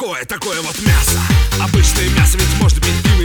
такое вот мясо? Обычное мясо ведь можно пить пиво